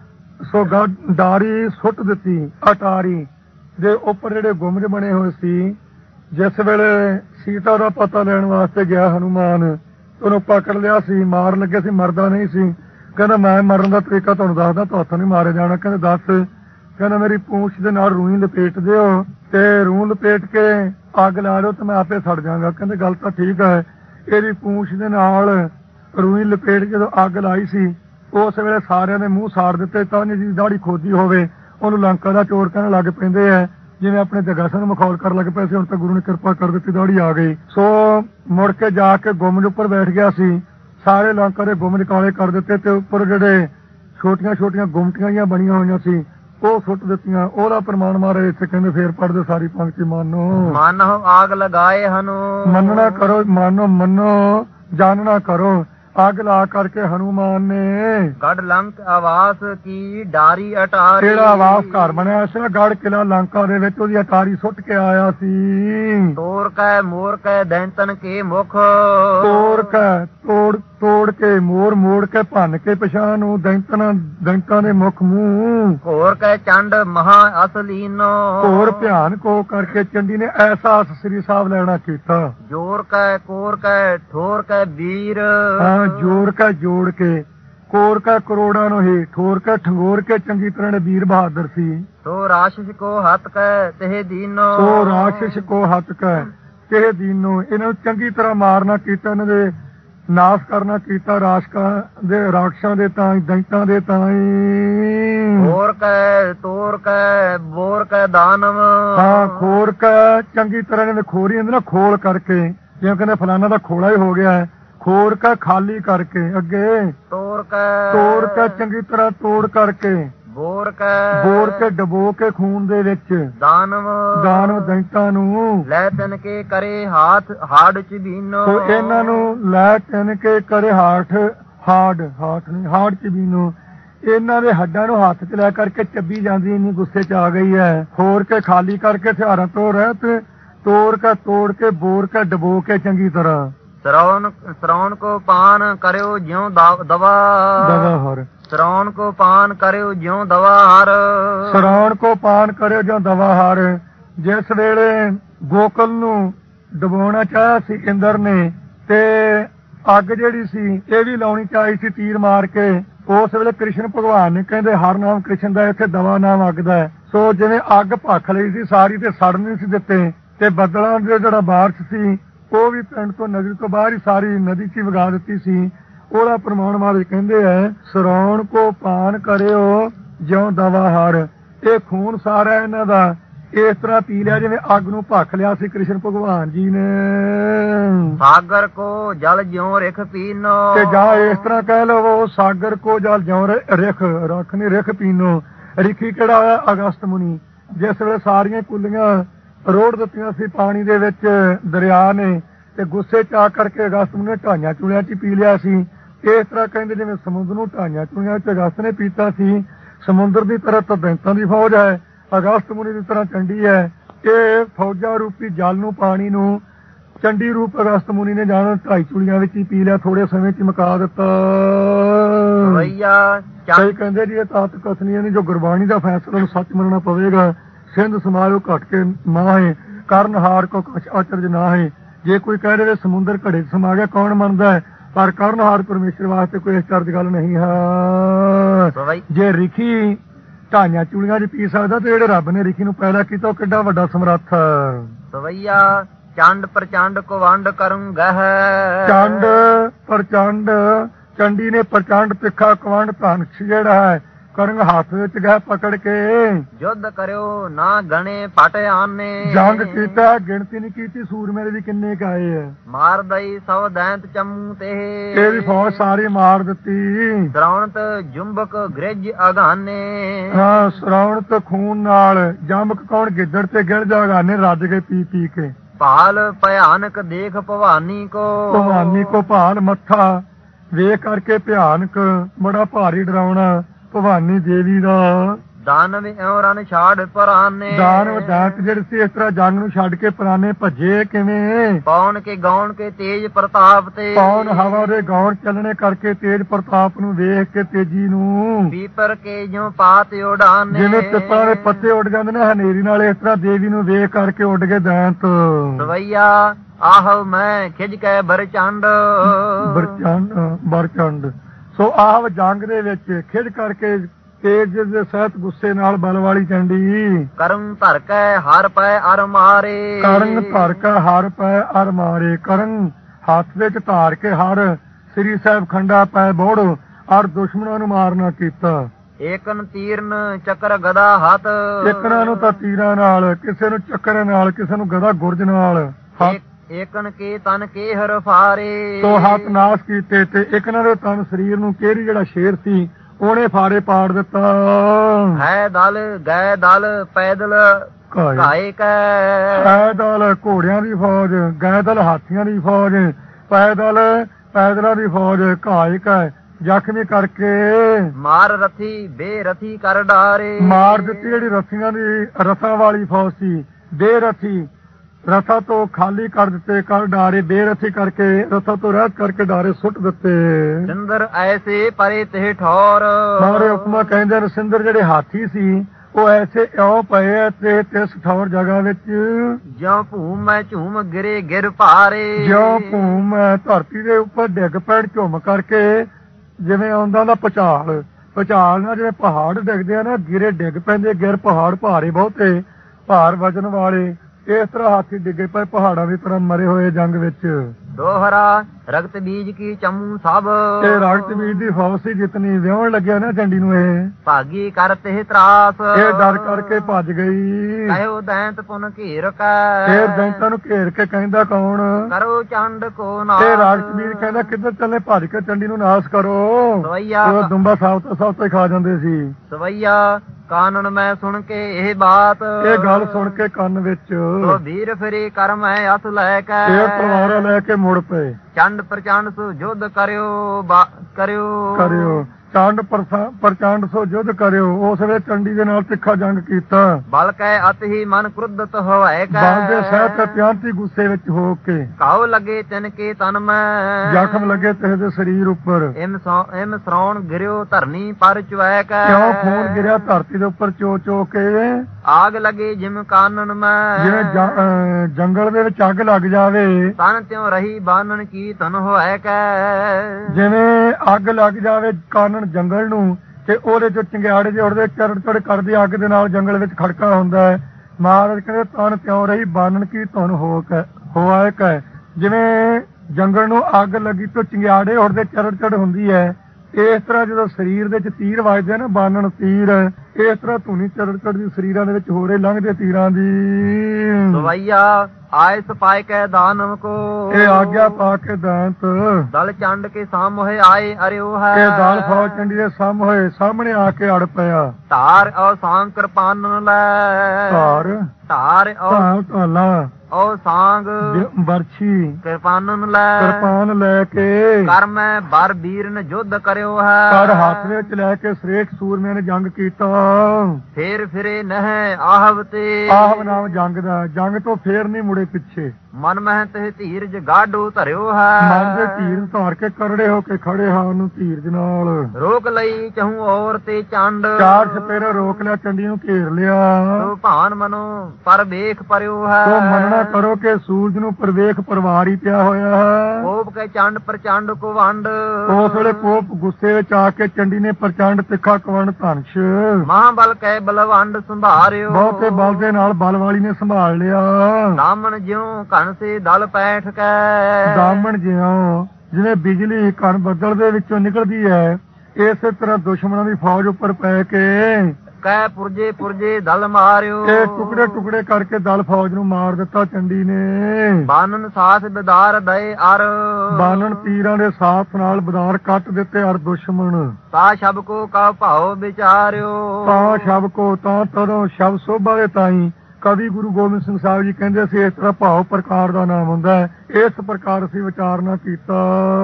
ਸੋ ਗੜ ਡਾਰੀ ਸੁੱਟ ਦਿੱਤੀ ਅਟਾਰੀ ਦੇ ਉੱਪਰ ਜਿਹੜੇ ਗੁੰਮਜ ਬਣੇ ਹੋਏ ਸੀ। ਜਿਸ ਵੇਲੇ ਸੀਤਾ ਦਾ ਪਤਾ ਲੈਣ ਵਾਸਤੇ ਗਿਆ ਹਨੂਮਾਨ ਉਹਨੂੰ ਪਕੜ ਲਿਆ ਸੀ ਮਾਰ ਲੱਗੇ ਸੀ ਮਰਦਾ ਨਹੀਂ ਸੀ। ਕਹਿੰਦਾ ਮੈਂ ਮਰਨ ਦਾ ਤਰੀਕਾ ਤੁਹਾਨੂੰ ਦੱਸਦਾ ਤੁਹਾਨੂੰ ਨਹੀਂ ਮਾਰਿਆ ਜਾਣਾ। ਕਹਿੰਦੇ ਦੱਸ। ਕਹਿੰਦਾ ਮੇਰੀ ਪੂੰਛ ਦੇ ਨਾਲ ਰੂਈ ਲਪੇਟ ਦਿਓ ਤੇ ਰੂਹ ਲਪੇਟ ਕੇ ਅੱਗ ਲਾ ਦਿਓ ਤੇ ਮੈਂ ਆਪੇ ਸੜ ਜਾਵਾਂਗਾ। ਕਹਿੰਦੇ ਗੱਲ ਤਾਂ ਠੀਕ ਹੈ। ਇਹਦੀ ਪੂੰਛ ਦੇ ਨਾਲ ਰੂਈ ਲਪੇਟ ਜਦੋਂ ਅੱਗ ਲਾਈ ਸੀ ਉਸ ਵੇਲੇ ਸਾਰਿਆਂ ਦੇ ਮੂੰਹ ਸਾੜ ਦਿੱਤੇ ਤਾਂ ਜਿਹਦੀ ਦਾੜੀ ਖੋਦੀ ਹੋਵੇ ਉਹਨੂੰ ਲੰਕਾ ਦਾ ਚੋਰ ਕਹਿਣ ਲੱਗ ਪੈਂਦੇ ਆ। ਜਿਵੇਂ ਆਪਣੇ ਜਗਾਸਨ ਨੂੰ ਮਖੌਲ ਕਰਨ ਲੱਗ ਪਏ ਸੀ ਹੁਣ ਤਾਂ ਗੁਰੂ ਨੇ ਕਿਰਪਾ ਕਰ ਦਿੱਤੀ ਦਾੜੀ ਆ ਗਈ। ਸੋ ਮੁੜ ਕੇ ਜਾ ਕੇ ਗੁੰਮਜ ਉੱਪਰ ਬੈਠ ਗਿਆ ਸੀ। ਸਾਰੇ ਲੰਕਾ ਦੇ ਗੁੰਮਜ ਕਾਲੇ ਕਰ ਦਿੱਤੇ ਤੇ ਉੱਪਰ ਜਿਹੜੇ ਛੋਟੀਆਂ ਛੋਟੀਆਂ ਗੁੰਮਟੀਆਂ ਜਿਹੀਆਂ ਬਣੀਆਂ ਹੋਈਆਂ ਸੀ ਉਹ ਸੁੱਟ ਦਿੱਤੀਆਂ। ਉਹਦਾ ਪ੍ਰਮਾਣ ਮਾਰੇ ਇੱਥੇ ਕਹਿੰਦੇ ਫੇਰ ਪੜਦੇ ਸਾਰੀ ਪੰਕਤੀ ਮਾਨੋ ਮਾਨੋ ਆਗ ਲਗਾਏ ਹਨੂ ਮੰਨਣਾ ਕਰੋ ਮਾਨੋ ਮੰਨੋ ਜਾਣਨਾ ਕਰੋ ਅੱਗ ਲਾ ਕਰਕੇ ਹਨੂਮਾਨ ਨੇ ਗੜ ਲੰਕ ਆਵਾਸ ਕੀ ਡਾਰੀ ਅਟਾਰੀ ਜਿਹੜਾ ਆਵਾਸ ਘਰ ਬਣਿਆ ਸੀ ਨਾ ਗੜ ਕਿਲਾ ਲੰਕਾ ਦੇ ਵਿੱਚ ਉਹਦੀ ਅਟਾਰੀ ਸੁੱਟ ਕੇ ਆਇਆ ਸੀ। ਤੋੜ ਕੈ ਮੋਰ ਕੈ ਦੈਂਤਨ ਕੇ ਮੁਖ ਤੋੜ ਕੇ ਤੋੜ ਤੋੜ ਕੇ ਮੋਰ ਮੋੜ ਕੇ ਭੰਨ ਕੇ ਪਛਾਣ ਨੂੰ ਦੈਂਤਨਾਂ ਦੈਂਤਾਂ ਦੇ ਮੁਖ ਮੂੰਹ ਘੋਰ ਕੈ ਚੰਡ ਮਹਾ ਅਸਲੀਨੋ ਘੋਰ ਭਿਆਨ ਕੋ ਕਰਕੇ ਚੰਡੀ ਨੇ ਐਸਾ ਸ੍ਰੀ ਸਾਹਿਬ ਲੈਣਾ ਕੀਤਾ। ਜੋਰ ਕੈ ਕੋਰ ਕੈ ਠੋਰ ਕੈ ਵੀਰ ਹਾਂ ਜੋੜ ਕੇ ਜੋੜ ਕੇ ਕੋਰ ਕੇ ਕਰੋੜਾਂ ਨੂੰ ਹੀ ਠੋਰ ਕੇ ਠੰਗੋਰ ਕੇ ਚੰਗੀ ਤਰ੍ਹਾਂ ਨੇ ਵੀਰ ਬਹਾਦਰ ਸੀ। ਸੋ ਰਾਸ਼ਿਸ਼ ਕੋ ਹੱਥ ਕੈ ਤਹਿ ਦੀਨੋ ਸੋ ਰਾਖਸ਼ ਕੋ ਹੱਥ ਕੈ ਤਹਿ ਦੀਨੋ ਇਹਨਾਂ ਨੂੰ ਚੰਗੀ ਤਰ੍ਹਾਂ ਮਾਰਨਾ ਕੀਤਾ ਇਹਨਾਂ ਦੇ ਨਾਸ਼ ਕਰਨਾ ਕੀਤਾ ਰਾਸ਼ਕਾਂ ਦੇ ਰਾਖਸ਼ਾਂ ਦੇ ਤਾਂ ਦੈਂਤਾਂ ਦੇ ਤਾਂ ਖੋਰ ਕੈ ਤੋਰ ਕੈ ਬੋਰ ਕੈ ਦਾਨਵ ਹਾਂ ਖੋਰ ਕੇ ਚੰਗੀ ਤਰ੍ਹਾਂ ਇਹਨਾਂ ਦੇ ਖੋਰੀ ਹੁੰਦੇ ਨਾ ਖੋਲ ਕਰਕੇ ਜਿਵੇਂ ਕਹਿੰਦੇ ਫਲਾਨਾ ਦਾ ਖੋਲਾ ਹੀ ਹੋ ਗਿਆ ਹੈ ਖੋਰ ਕੇ ਖਾਲੀ ਕਰਕੇ ਅੱਗੇ ਤੋਰ ਕੈ ਤੋੜ ਕੇ ਚੰਗੀ ਤਰ੍ਹਾਂ ਤੋੜ ਕਰਕੇ ਬੋਰ ਕੈ ਬੋਰ ਕੇ ਡਬੋ ਕੇ ਖੂਨ ਦੇ ਵਿੱਚ ਦਾਨਵ ਦਾਨਵ ਦੈਂਤਾਂ ਨੂੰ ਲੈ ਤਨ ਕੇ ਕਰੇ ਹਾਥ ਹਾੜ ਚ ਬੀਨੋ ਸੋ ਇਹਨਾਂ ਨੂੰ ਲੈ ਤਨ ਕੇ ਕਰੇ ਹਾਠ ਹਾੜ ਹਾਠ ਨਹੀਂ ਹਾੜ ਚ ਬੀਨੋ ਇਹਨਾਂ ਦੇ ਹੱਡਾਂ ਨੂੰ ਹੱਥ ਚ ਲੈ ਕਰਕੇ ਚੱਬੀ ਜਾਂਦੀ ਇੰਨੀ ਗੁੱਸੇ ਚ ਆ ਗਈ ਹੈ। ਹੋਰ ਕੇ ਖਾਲੀ ਕਰਕੇ ਹਥਿਆਰਾਂ ਤੋਂ ਰਹਿਤ ਤੋੜ ਕੇ ਤੋੜ ਕੇ ਬੋਰ ਕੇ ਡਬੋ ਕੇ ਚੰਗੀ ਤਰ੍ਹਾਂ ਸਰੌਣ ਸਰੌਣ ਕੋ ਪਾਨ ਕਰਿਓ ਜਿਉ ਦਵਾ ਦਵਾ ਹਰ ਸਰੌਣ ਕੋ ਪਾਨ ਕਰਿਓ ਜਿਉ ਦਵਾ ਹਰ ਸਰੌਣ ਕੋ ਪਾਨ ਕਰਿਓ ਜਿਉ ਦਵਾ ਹਰ। ਜਿਸ ਵੇਲੇ ਗੋਕਲ ਨੂੰ ਡਬੋਣਾ ਚਾਹਿਆ ਸੀ ਇੰਦਰ ਨੇ ਤੇ ਅੱਗ ਜਿਹੜੀ ਸੀ ਇਹ ਵੀ ਲਾਉਣੀ ਚਾਹੀ ਸੀ ਤੀਰ ਮਾਰ ਕੇ। ਉਸ ਵੇਲੇ ਕ੍ਰਿਸ਼ਨ ਭਗਵਾਨ ਨੇ ਕਹਿੰਦੇ ਹਰ ਨਾਮ ਕ੍ਰਿਸ਼ਨ ਦਾ ਇੱਥੇ ਦਵਾ ਨਾਮ ਅੱਗ ਦਾ ਹੈ। ਸੋ ਜਿਵੇਂ ਅੱਗ ਭੱਖ ਲਈ ਸੀ ਸਾਰੀ ਤੇ ਸੜ ਨਹੀਂ ਸੀ ਦਿੱਤੇ ਤੇ ਬੱਦਲਾਂ ਦੇ ਜਿਹੜਾ ਬਾਰਿਸ਼ ਸੀ ਉਹ ਵੀ ਪਿੰਡ ਤੋਂ ਨਗਰੀ ਤੋਂ ਬਾਹਰ ਹੀ ਸਾਰੀ ਨਦੀ 'ਚ ਵਗਾ ਦਿੱਤੀ ਸੀ। ਉਹਦਾ ਪ੍ਰਮਾਣ ਮਹਾਰਾਜ ਕਹਿੰਦੇ ਹੈ ਸਰੌਣ ਕੋ ਪਾਨ ਕਰਿਓ ਜਿਉਂ ਦਵਾ ਹਰ। ਇਹ ਖੂਨ ਸਾਰਾ ਇਹਨਾਂ ਦਾ ਇਸ ਤਰ੍ਹਾਂ ਪੀ ਲਿਆ ਜਿਵੇਂ ਅੱਗ ਨੂੰ ਭੱਖ ਲਿਆ ਸੀ ਕ੍ਰਿਸ਼ਨ ਭਗਵਾਨ ਜੀ ਨੇ। ਸਾਗਰ ਕੋ ਜਲ ਜਿਉ ਰਿਖ ਪੀਨੋ ਤੇ ਜਾਂ ਇਸ ਤਰ੍ਹਾਂ ਕਹਿ ਲਵੋ ਸਾਗਰ ਕੋ ਜਲ ਜਿਉਂ ਰਿਖ ਰੱਖ ਨਹੀਂ ਰਿਖ ਪੀਨੋ। ਰਿਖੀ ਕਿਹੜਾ ਹੋਇਆ ਅਗਸਤ ਮੁਨੀ। ਜਿਸ ਵੇਲੇ ਸਾਰੀਆਂ ਕੁੱਲੀਆਂ ਰੋੜ ਦਿੱਤੀਆਂ ਸੀ ਪਾਣੀ ਦੇ ਵਿੱਚ ਦਰਿਆ ਨੇ, ਤੇ ਗੁੱਸੇ ਚ ਆ ਕਰਕੇ ਅਗਸਤ ਨੇ ਢਾਈਆਂ ਚੁਲਿਆਂ ਚ ਪੀ ਲਿਆ ਸੀ। ਇਸ ਤਰ੍ਹਾਂ ਕਹਿੰਦੇ ਜਿਵੇਂ ਸਮੁੰਦਰ ਨੂੰ ਢਾਈਆਂ ਚੁਲਿਆਂ ਚ ਅਗਸਤ ਨੇ ਪੀਤਾ ਸੀ, ਸਮੁੰਦਰ ਦੀ ਤਰ੍ਹਾਂ ਤਾਂ ਦੈਂਤਾਂ ਦੀ ਫੌਜ ਹੈ, ਅਗਸਤ ਮੁਨੀ ਦੀ ਤਰ੍ਹਾਂ ਚੰਡੀ ਹੈ। ਇਹ ਫੌਜਾਂ ਰੂਪੀ ਜਲ ਨੂੰ, ਪਾਣੀ ਨੂੰ ਚੰਡੀ ਰੂਪ ਅਗਸਤ ਮੁਨੀ ਨੇ ਜਾਣ ਢਾਈ ਚੁਲੀਆਂ ਵਿੱਚ ਹੀ ਪੀ ਲਿਆ, ਥੋੜੇ ਸਮੇਂ ਚ ਮੁਕਾ ਦਿੱਤਾ। ਸਵਈਆ ਕਈ ਕਹਿੰਦੇ ਜੀ ਇਹ ਤਾਤ ਕਥਨੀਆਂ ਨੇ, ਜੋ ਗੁਰਬਾਣੀ ਦਾ ਫੈਸਲਾ ਨੂੰ ਸੱਚ ਮੰਨਣਾ ਪਵੇਗਾ। ਸਿੰਧ ਸਮਾਰੋ ਘਟ ਕੇ ਮਾਹੇ, ਕਰਨ ਹਾਰ ਕੋ ਕੁਛ ਅਚਰਜ ਨਾ ਹੈ। ਜੇ ਕੋਈ ਕਹਿ ਰਹੇ ਸਮੁੰਦਰ ਘੜੇ ਚ ਸਮਾ ਗਿਆ, ਕੌਣ ਮੰਨਦਾ ਹੈ? ਪਰ ਕਰਨਹਾਰ ਪਰਮੇਸ਼ਰ ਵਾਸਤੇ ਕੋਈ ਅਚਰਜ ਗੱਲ ਨਹੀਂ ਹੈ। ਜੇ ਰਿਖੀ ਢਾਈਆਂ ਚੂੜੀਆਂ ਚ ਪੀ ਸਕਦਾ, ਤੇ ਜਿਹੜੇ ਰੱਬ ਨੇ ਰਿਖੀ ਨੂੰ ਪੈਦਾ ਕੀਤਾ ਉਹ ਕਿੱਡਾ ਵੱਡਾ ਸਮਰੱਥ। ਸਵਈਆ ਚੰਡ ਪ੍ਰਚੰਡ ਕੋ ਵੰਡ ਕਰੂੰਗਾ। ਚੰਡ ਪ੍ਰਚੰਡ, ਚੰਡੀ ਨੇ ਪ੍ਰਚੰਡ ਤਿੱਖਾ ਕਵੰਡ ਧਨੁਸ਼ ਜਿਹੜਾ ਹੈ ਕਰੰਗ ਹੱਥ ਵਿੱਚ ਗਹਿ ਪਕੜ ਕੇ ਯੁੱਧ ਕਰਿਓ ਨਾ ਗਣੇ ਪਟ ਆਨੇ। ਜੰਗ ਕੀਤਾ, ਗਿਣਤੀ ਨਹੀਂ ਕੀਤੀ ਸੂਰਮੇ ਵੀ ਕਿੰਨੇ ਕਾਏ ਹੈ। ਮਾਰ ਦਈ ਸੌ ਦੈਂਤ ਚੰਮੂ ਤੇ ਇਹਦੀ ਫੌਜ ਸਾਰੀ ਮਾਰ ਦਿੱਤੀ। ਸ਼ਰਾਵਣਤ ਜੁੰਬਕ ਗ੍ਰਿਜ ਅਗਾਨੇ। ਹਾਂ, ਸ਼ਰਾਵਣਤ ਖੂਨ ਨਾਲ, ਜੰਬਕ ਕੌਣ? ਗਿੱਦੜ ਤੇ ਗਿੜ ਜਾਗਾਨੇ ਰੱਜ ਗਏ ਪੀ ਪੀ ਕੇ। ਭਾਲ ਭਿਆਨਕ ਦੇਖ ਭਵਾਨੀ ਕੋ। ਭਵਾਨੀ ਕੋ ਭਾਲ, ਮੱਥਾ ਵੇਖ ਕਰਕੇ ਭਿਆਨਕ, ਬੜਾ ਭਾਰੀ ਡਰਾਉਣਾ ਭਵਾਨੀ ਦੇਵੀ ਦਾ। ਦਾਨਵ ਇਉਂ ਰਨ ਛਾੜ ਪਰਾਨੇ। ਦਾਨਵ ਦਾਤ ਜਿਹੜੇ ਸੀ ਇਸ ਤਰ੍ਹਾਂ ਜੰਗ ਨੂੰ ਛੱਡ ਕੇ ਪੁਰਾਣੇ ਭੱਜੇ ਕਿਵੇਂ? ਪੌਣ ਕੇ ਗਾਉਣ ਕੇ ਤੇਜ ਪ੍ਰਤਾਪ ਤੇ। ਪੌਣ ਹਵਾ ਦੇ ਗਾਉਣ ਚੱਲਣੇ ਕਰਕੇ ਤੇਜ ਪ੍ਰਤਾਪ ਨੂੰ ਵੇਖ ਕੇ ਤੇਜੀ ਨੂੰ। ਪੀਪਰ ਕੇ ਜਿਉ ਪਾਤ ਉਡਾਨੇ। ਜਿਵੇਂ ਪਿੱਪਲਾਂ ਦੇ ਪੱਤੇ ਉੱਡ ਜਾਂਦੇ ਨੇ ਹਨੇਰੀ ਨਾਲ, ਇਸ ਤਰ੍ਹਾਂ ਦੇਵੀ ਨੂੰ ਵੇਖ ਕਰਕੇ ਉੱਡ ਗਏ ਦੈਂਤ। ਸਵਈਆ ਆਹੋ ਮੈਂ ਖਿਜ ਕੇ ਬਰਚੰਡ। ਬਰਚੰਡ ਬਰਚੰਡ ਸੋ ਆਹ ਜੰਗ ਦੇ ਵਿੱਚ ਖਿਜ ਕਰਕੇ ਤੇਜ ਦੇ ਸਹਿਤ ਗੁੱਸੇ ਨਾਲ ਬਲ ਵਾਲੀ ਚੰਡੀ। ਕਰਮ ਧਰ ਕੇ ਹਰ ਪੈ ਅਰ ਮਾਰੇ। ਕਰਨ ਧਰ ਕੇ ਹਰ ਪੈ ਅਰ ਮਾਰੇ। ਕਰਨ ਹੱਥ ਵਿੱਚ ਧਾਰ ਕੇ ਹਰ ਸ੍ਰੀ ਸਾਹਿਬ ਖੰਡਾ ਪੈ ਬੋੜ ਅਰ ਦੁਸ਼ਮਣਾਂ ਨੂੰ ਮਾਰਨਾ ਕੀਤਾ। ਏਕਨ ਤੀਰਨ ਚੱਕਰ ਗਦਾ ਹੱਥ। ਇਕਨਾਂ ਨੂੰ ਤਾਂ ਤੀਰਾਂ ਨਾਲ, ਕਿਸੇ ਨੂੰ ਚੱਕਰ ਨਾਲ, ਕਿਸੇ ਨੂੰ ਗਦਾ ਗੁਰਜ ਨਾਲ। ਏਕਨ ਕੇ ਤਨ ਕੇ ਹਰ ਫਾਰੇ। ਤੋ ਹੱਥ ਨਾਸ ਕੀਤੇ, ਤੇ ਇਕਨਾਂ ਦੇ ਤਨ ਸਰੀਰ ਨੂੰ ਕਿਹੜੀ ਜਿਹੜਾ ਸ਼ੇਰ ਸੀ ਉਹਨੇ ਫਾਰੇ ਪਾੜ ਦਿੱਤਾ। ਹੈ ਦਲ ਗਏ ਦਲ ਪੈਦਲ ਘਾਏ ਕੈ। ਹੈ ਦਲ ਘੋੜਿਆਂ ਦੀ ਫੌਜ, ਗਏ ਦਲ ਹਾਥੀਆਂ ਦੀ ਫੌਜ, ਪੈਦਲ ਪੈਦਲਾਂ ਦੀ ਫੌਜ ਘਾਏ ਕੈ ਜ਼ਖਮੀ ਕਰਕੇ। ਮਾਰ ਰਥੀ ਬੇਰਥੀ ਕਰ ਡਾਰੇ। ਮਾਰ ਦਿੱਤੀ ਜਿਹੜੀ ਰਥੀਆਂ ਦੀ, ਰਥਾਂ ਵਾਲੀ ਫੌਜ ਸੀ। ਬੇਰਥੀ ਰਥਾਂ ਤੋਂ ਖਾਲੀ ਕਰ ਦਿੱਤੇ, ਕਰ ਡਾਰੇ ਬੇਰਥੀ ਕਰਕੇ, ਰਥਾਂ ਤੋਂ ਰਹਿਤ ਕਰਕੇ ਡਾਰੇ ਸੁੱਟ ਦਿੱਤੇ। ਸਿੰਦਰ ਐਸੇ ਪਰੇ ਤੇ ਠੌਰ। ਮਾਰੇ ਉਪਮਾ ਕਹਿੰਦੇ ਨੇ ਸਿੰਦਰ ਜਿਹੜੇ ਹਾਥੀ ਸੀ ਉਹ ਐਸੇ ਇਉਂ ਪਏ ਤੇ ਤਿਸ ਠੌਰ ਜਗ੍ਹਾ ਵਿੱਚ ਜਿਉਂ ਭੂਮ ਮੈਂ ਝੂਮ ਗਿਰੇ ਗਿਰ ਭਾਰੇ। ਜਿਉਂ ਭੂਮ ਧਰਤੀ ਦੇ ਉੱਪਰ ਡਿੱਗ ਪੈਣ ਝੁੰਮ ਕਰਕੇ, ਜਿਵੇਂ ਆਉਂਦਾ ਦਾ ਭੁਚਾਲ, ਭੁਚਾਲ ਨਾਲ ਜਿਵੇਂ ਪਹਾੜ ਡਿੱਗਦੇ ਆ ਨਾ, ਗਿਰੇ ਡਿੱਗ ਪੈਂਦੇ, ਗਿਰ ਪਹਾੜ ਭਾਰੇ ਬਹੁਤੇ ਭਾਰ ਵਜਨ ਵਾਲੇ, ਇਸ ਤਰ੍ਹਾਂ ਹਾਥੀ ਡਿੱਗੇ ਪਏ ਪਹਾੜਾਂ ਦੀ ਤਰ੍ਹਾਂ ਮਰੇ ਹੋਏ ਜੰਗ ਵਿੱਚ। ਦੋਹਰਾ ਰਗਤ ਬੀਜ ਕੀ ਚਮੂ ਸਭ। ਇਹ ਰਗਤ ਬੀਜ ਦੀ ਫੌਜ ਸੀ ਜਿਤਨੀ ਵਿਆਹਣ ਲੱਗਿਆ ਨਾ ਚੰਡੀ ਨੂੰ, ਇਹ ਭਾਗੀ ਕਰਤੇ ਤਰਾਸ। ਇਹ ਡਰ ਕਰਕੇ ਭੱਜ ਗਈ। ਕਹਿਓ ਦੈਂਤ ਪੁਨ ਘੇਰ ਕੈ। ਇਹ ਦੈਂਤਾਂ ਨੂੰ ਘੇਰ ਕੇ ਕਹਿੰਦਾ ਕੌਣ? ਕਰੋ ਚੰਡ ਕੋ ਨਾਸ। ਇਹ ਰਗਤ ਬੀਜ ਕਹਿੰਦਾ ਕਿੱਧਰ ਚੱਲੇ, ਭੱਜ ਕੇ ਚੰਡੀ ਨੂੰ ਨਾਸ ਕਰੋ। ਸਵਈਆ ਉਹ ਦੁੰਬਾ ਸਾਬਤ ਸਾਬਤ ਹੀ ਖਾ ਜਾਂਦੇ ਸੀ। ਸਵਈਆ ਕਾਨਨ ਮੈਂ ਸੁਣ ਕੇ ਇਹ ਬਾਤ। ਇਹ ਗੱਲ ਸੁਣ ਕੇ ਕੰਨ ਵਿੱਚ ਤੋ ਵੀਰ ਫਿਰੇ ਕਰ ਮੈਂ ਹੱਥ ਲੈ ਕੇ। ਇਹ ਤਲਵਾਰਾਂ ਲੈ ਕੇ ਮੁੜ ਪਏ। ਚੰਡ ਪ੍ਰਚੰਡ ਸੋ ਯੁੱਧ ਕਰਿਓ ਕਰਿਓ ਕਰਿਓ ਚੰਡ ਪ੍ਰਚੰਡ ਸੋ ਯੁੱਧ ਕਰਿਓ। ਉਸ ਵੇਲੇ ਚੰਡੀ ਦੇ ਨਾਲ ਤਿੱਖਾ ਜੰਗ ਕੀਤਾ। ਬਲ ਕੈ ਅਤਿ ਹੀ ਮਨ ਕ੍ਰੁੱਧਤ ਹੋਇ ਕੈ। ਬਲ ਦੇ ਸਹਿਤ ਅਤਿਆੰਤੀ ਗੁੱਸੇ ਵਿੱਚ ਹੋ ਕੇ। ਕਾਉ ਲਗੇ ਤਿਨ ਕੇ ਤਨ ਮੈਂ। ਜ਼ਖਮ ਲੱਗੇ ਤੇਰੇ ਦੇ ਸਰੀਰ ਉੱਪਰ। ਇਮ ਇਮ ਸਰਾਉਣ ਗਿਰਿਓ ਧਰਨੀ ਪਰ ਚੁਐ ਕੈ। ਕਿਉਂ ਖੂਨ ਗਿਰਿਆ ਧਰਤੀ ਦੇ ਉੱਪਰ ਚੋ ਚੋ ਕੇ। ਆਗ ਲਗੇ ਜਿਮ ਕਾਨਨ ਮੈਂ। ਜਿਵੇਂ ਜੰਗਲ ਦੇ ਵਿੱਚ ਅੱਗ ਲੱਗ ਜਾਵੇ, ਤਨ ਤਿਉ ਰਹੀ ਬਾਨਨ ਕੀ ਤਨ ਹੋਇ ਕੈ। ਜਿਵੇਂ ਅੱਗ ਲੱਗ ਜਾਵੇ ਕਾਨਨ ਜੰਗਲ ਨੂੰ, ਤੇ ਉਹਦੇ ਚ ਚੰਗਿਆੜੇ ਜਿਹੇ ਉੱਡਦੇ ਚੜ ਚੜ ਕਰਦੇ, ਅੱਗ ਦੇ ਨਾਲ ਜੰਗਲ ਵਿੱਚ ਖੜਕਾ ਹੁੰਦਾ ਹੈ। ਮਹਾਰਾਜ ਕਹਿੰਦੇ ਤਨ ਤਿਉ ਰਹੀ ਬਾਨਨ ਕੀ ਧੁਨ ਹੋ ਕੇ ਹੋਇ ਕੈ। ਜਿਵੇਂ ਜੰਗਲ ਨੂੰ ਅੱਗ ਲੱਗੀ ਤੋਂ ਚੰਗਿਆੜੇ ਉੱਡਦੇ ਚੜ ਚੜ ਹੁੰਦੀ ਹੈ, ਇਸ ਤਰ੍ਹਾਂ ਜਦੋਂ ਸਰੀਰ ਦੇ ਵਿੱਚ ਤੀਰ ਵੱਜਦੇ ਨਾ, ਬਾਨਣ ਤੀਰ, ਇਸ ਤਰ੍ਹਾਂ ਧੁਨੀ ਚੜ ਚੜ ਦੀ ਸਰੀਰਾਂ ਦੇ ਵਿੱਚ ਹੋ ਰਹੇ ਲੰਘਦੇ ਤੀਰਾਂ ਦੀ। ਸਵਈਆ आय सपाय कै दानव को ਇਹ ਆਗਿਆ ਪਾ ਕੇ ਦੈਂਤ दल चंड के साम होए आए अरे है ਇਹ ਦਾਲ ਫੌਜ ਚੰਡੀ ਦੇ ਸਾਹਮ ਹੋਏ ਸਾਹਮਣੇ ਆ ਕੇ ਅੜ ਪਿਆ तार और सांग कृपान लै ਧਾਰ तार और ਧਾਲ ਧਾਲਾ और सांग ਬਰਛੀ कृपानन लै ਕਿਰਪਾਨ ਲੈ ਕੇ कर मैं बर वीर ने युद्ध करियो ਕਰ है ਹੱਥ ਵਿੱਚ ਲੈ ਕੇ ਸ੍ਰੇਸ਼ਟ ਸੂਰਮਿਆਂ ਨੇ ਜੰਗ ਕੀਤਾ फिर फिरे नह आहवते ਆਹਵ ਨਾਮ ਜੰਗ ਦਾ ਜੰਗ ਤੋਂ ਫੇਰ ਨਹੀਂ ਮੁੜੇ ਪਿੱਛੇ मन मह ते धीरज गाडो धरियो ਮਨ ਦੇ है ਧੀਰ ਧਾਰ ਕੇ ਕਰੜੇ ਹੋ ਕੇ ਖੜੇ ਹਾਂ ਉਹਨੂੰ ਧੀਰਜ ਨਾਲ रोक लई चहूं और ते चंड ਚਾਰ ਸਪੇਰੇ ਰੋਕ ਲਿਆ ਚੰਡੀ ਨੂੰ ਘੇਰ ਲਿਆ तो भान मनो पर वेख परियो ਤੋ ਮੰਨਣਾ है ਕਰੋ ਕਿ ਸੂਰਜ ਨੂੰ ਪ੍ਰਵੇਖ ਪਰਵਾਰ ਹੀ ਪਿਆ ਹੋਇਆ ਹੈ कोप के चंड प्रचंड को वंड ਉਸ ਵੇਲੇ ਕੋਪ ਗੁੱਸੇ ਵਿੱਚ ਆ ਕੇ ਚੰਡੀ ਨੇ ਪ੍ਰਚੰਡ ਤਿੱਖਾ ਕਵਣ ਧਨਸ਼ महाबल कै बलवंड संभारियो ਬਹੁਤੇ ਬਲ ਦੇ ਨਾਲ ਬਲ ਵਾਲੀ ਨੇ ਸੰਭਾਲ ਲਿਆ दामन ज्यों घन से दल पैठ कै ਦਾਮਣ ਜਿਉਂ ਜਿਵੇਂ ਬਿਜਲੀ ਕਣ ਬੱਦਲ ਦੇ ਵਿੱਚੋਂ ਨਿਕਲਦੀ ਹੈ ਇਸੇ ਤਰ੍ਹਾਂ ਦੁਸ਼ਮਣਾਂ ਦੀ ਫੌਜ ਉੱਪਰ ਪੈ ਕੇ कै पुरजे पुरजे दल मारियो ਇਹ ਟੁਕੜੇ ਟੁਕੜੇ ਕਰਕੇ ਦਲ ਫੌਜ ਨੂੰ ਮਾਰ ਦਿੱਤਾ ਚੰਡੀ ਨੇ बानन साथ बिदार दए अर ਬਾਨਣ ਤੀਰਾਂ ਦੇ ਸਾਥ ਨਾਲ ਬਦਾਰ ਕੱਟ ਦਿੱਤੇ ਅਰ ਦੁਸ਼ਮਣ ता शब को का भाव विचारियो ਤਾਂ ਸ਼ਬ ਕੋ ਤਾਂ ਤਦੋਂ ਸ਼ਬ ਸੋਭਾ ਦੇ ਤਾਈ ਕਵੀ ਗੁਰੂ ਗੋਬਿੰਦ ਸਿੰਘ ਸਾਹਿਬ ਜੀ ਕਹਿੰਦੇ ਸੀ ਇਸ ਤਰ੍ਹਾਂ ਭਾਵ ਪ੍ਰਕਾਰ ਦਾ ਨਾਮ ਹੁੰਦਾ ਹੈ ਇਸ ਪ੍ਰਕਾਰ ਅਸੀਂ ਵਿਚਾਰਨਾ ਕੀਤਾ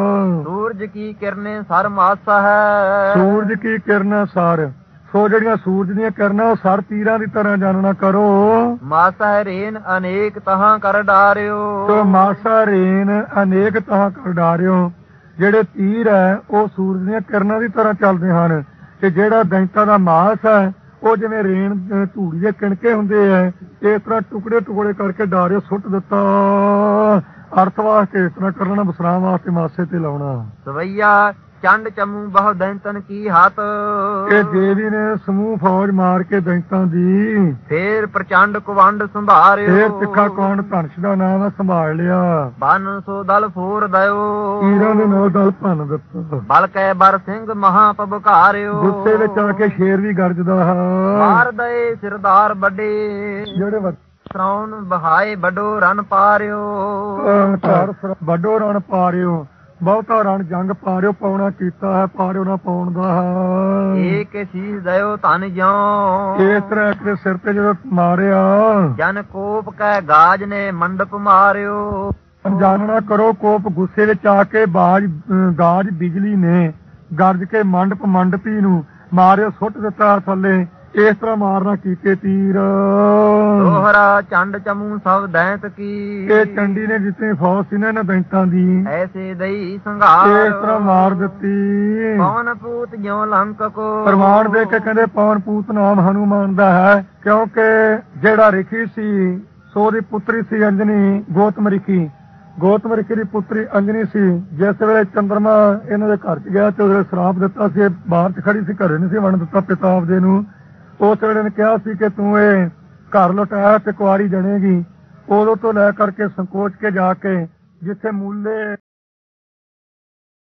सूरज की किरने सर मासा है ਸੂਰਜ ਕੀ ਕਿਰਨਾਂ ਸਰ ਸੋ ਜਿਹੜੀਆਂ ਸੂਰਜ ਦੀਆਂ ਕਿਰਨਾਂ ਉਹ ਸਰ ਤੀਰਾਂ ਦੀ ਤਰ੍ਹਾਂ ਜਾਣਨਾ ਕਰੋ मासा है रेन अनेक तहां कर डारियो ਤੋ ਮਾਸਾ ਰੇਨ ਅਨੇਕ ਤਾਂ ਕਰ ਡਾਰਿਓ ਜਿਹੜੇ ਤੀਰ ਹੈ ਉਹ ਸੂਰਜ ਦੀਆਂ ਕਿਰਨਾਂ ਦੀ ਤਰ੍ਹਾਂ ਚੱਲਦੇ ਹਨ ਤੇ ਜਿਹੜਾ ਦੈਂਤਾਂ ਦਾ ਮਾਸ ਹੈ ਉਹ ਜਿਵੇਂ ਰੇਨ ਅਹ ਧੂੜੀ ਦੇ ਕਿਣਕੇ ਹੁੰਦੇ ਐ ਇਸ ਤਰ੍ਹਾਂ ਟੁਕੜੇ ਟੁਕੜੇ ਕਰਕੇ ਡਾਰਿਓ ਸੁੱਟ ਦਿੱਤਾ ਅਰਥ ਵਾਸਤੇ ਇਸ ਤਰ੍ਹਾਂ ਕਰਨਾ ਵਿਸਰਾਮ ਵਾਸਤੇ ਮਾਸੇ ਤੇ ਲਾਉਣਾ सवैया चंड चमू बहु दैंतन की हाथ ਇਹ ਦੇਵੀ ਨੇ ਸਮੂਹ ਫੌਜ ਮਾਰ ਕੇ ਦੈਂਤਾਂ ਦੀ फिर प्रचंड कुवंड संभारियो ਫੇਰ ਤਿੱਖਾ ਕੌਣ ਧਨਸ਼ ਦਾ ਨਾਮ ਸੰਭਾਲ ਲਿਆ बन सो दल फोर दयो ਤੀਰਾਂ ਦੇ ਨਾਲ ਦਲ ਭੰਨ ਦਿੱਤਾ बल कै बर सिंह महापबकारियो ਗੁੱਸੇ ਵਿੱਚ ਆ ਕੇ ਸ਼ੇਰ ਵੀ ਗਰਜਦਾ ਹੈ मार दए सिरदार बड़े ਜਿਹੜੇ ਵੱਡੇ श्रवण बहाए बड़ो रन पारियो ਘਰ ਵੱਡੋ ਰਣ ਪਾ ਰਿਓ ਬਹੁਤਾ ਰਣ ਜੰਗ ਪਾ ਰਿਓ ਪਾਉਣਾ ਕੀਤਾ ਹੈ ਪਾ ਰਿਓ ਨਾ ਪਾਉਣ ਦਾ ਹੈ एक शीश दयो तन ज्यों ਇਸ ਤਰ੍ਹਾਂ ਇੱਕ ਦੇ ਸਿਰ ਤੇ ਜਦੋਂ ਮਾਰਿਆ जन कोप कै गाज ने मंडप मारियो ਜਾਣਨਾ ਕਰੋ ਕੋਪ ਗੁੱਸੇ ਵਿੱਚ ਆ ਕੇ ਬਾਜ ਅਹ ਗਾਜ ਬਿਜਲੀ ਨੇ ਗਰਜ ਕੇ ਮੰਡਪ ਮੰਡਪੀ ਨੂੰ ਮਾਰਿਓ ਸੁੱਟ ਦਿੱਤਾ ਥੱਲੇ ਇਸ ਤਰ੍ਹਾਂ ਮਾਰਨਾ ਕੀਤੇ ਤੀਰ दोहरा चंड चमू सब दैंत की ਇਹ ਚੰਡੀ ਨੇ ਜਿੱਤੇ ਫੌਜ ਸੀ ਨਾ ਇਹਨਾਂ ਦੈਂਤਾਂ ਦੀ ऐसे दई ਇਸ ਤਰ੍ਹਾਂ संघार ਮਾਰ ਦਿੱਤੀ पवन पूत ज्यों लंक को ਪ੍ਰਮਾਣ ਦੇ ਕੇ ਕਹਿੰਦੇ ਪਵਨ ਪੂਤ ਨਾਮ ਹਨੂਮਾਨ ਦਾ ਹੈ ਕਿਉਂਕਿ ਜਿਹੜਾ ਰਿਖੀ ਸੀ ਸੋ ਦੀ ਪੁੱਤਰੀ ਸੀ ਅੰਜਨੀ ਗੋਤਮ ਰਿਖੀ ਗੋਤਮ ਰਿਖੀ ਦੀ ਪੁੱਤਰੀ ਅੰਜਨੀ ਸੀ ਜਿਸ ਵੇਲੇ ਚੰਦਰਮਾ ਇਹਨਾਂ ਦੇ ਘਰ ਚ ਗਿਆ ਤੇ ਉਹਦੇ ਸ਼ਰਾਪ ਦਿੱਤਾ ਸੀ ਇਹ ਬਾਹਰ ਚ ਖੜੀ ਸੀ ਘਰੇ ਨਹੀਂ ਸੀ ਵੰਡ ਦਿੱਤਾ ਪਿਤਾ ਆਪਦੇ ਨੂੰ ਉਸ ਵੇਲੇ ਨੇ ਕਿਹਾ ਸੀ ਕਿ ਤੂੰ ਇਹ ਘਰ ਲੁਟਾਇਆ ਤੇ ਕੁਆਰੀ ਜਣੇਗੀ ਉਦੋਂ ਤੋਂ ਲੈ ਕਰਕੇ ਸੰਕੋਚ ਕੇ ਜਾ ਕੇ ਜਿੱਥੇ ਮੂਲੇ